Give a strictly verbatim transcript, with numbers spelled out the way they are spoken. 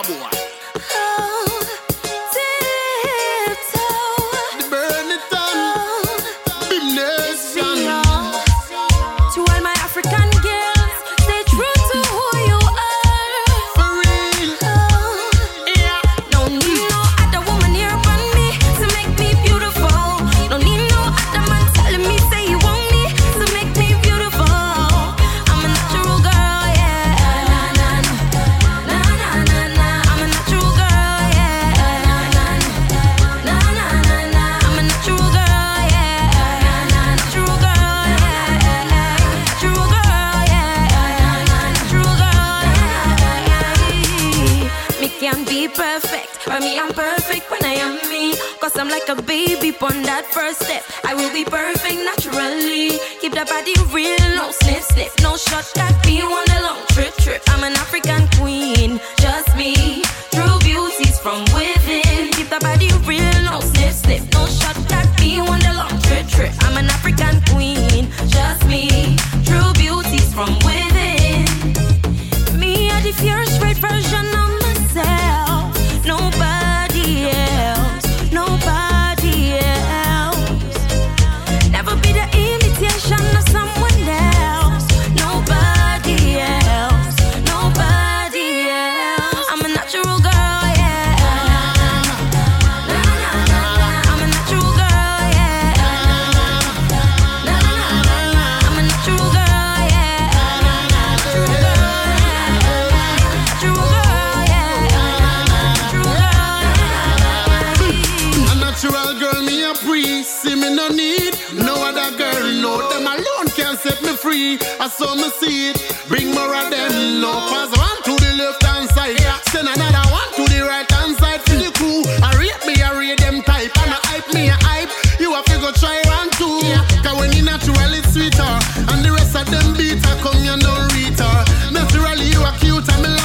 a boy. I'm like a baby on that first step. I will be perfect naturally. Keep that body real, no snip snip, no shortcut. Be on a long trip trip. I'm an African queen, just me. True beauties from within. Keep that body real, no snip snip, no shortcut. Be on a long trip trip. I'm an African queen, just me. True beauties from within. Me, I the pure straight version of myself. Nobody else. Nobody else. Never be the imitation of someone else. Nobody else. Nobody else. I'm a natural girl, yeah. Na, na, na, na. I'm a natural girl, yeah. Na, na, na, na. I'm a natural girl, yeah. Natural girl, yeah. Natural girl, yeah. Natural girl, yeah. Natural girl, me a priest. See me no need no other girl. No, them alone can set me free. I saw me see it. Bring more of them. No, pass one to the left hand side. Send another one to the right hand side. For the crew, I rate me, I rate them type. And I hype me, I hype. You have to go try one too. Cause when you natural, it's sweeter. And the rest of them beat her, come you don't read her. Naturally, you are cute and me like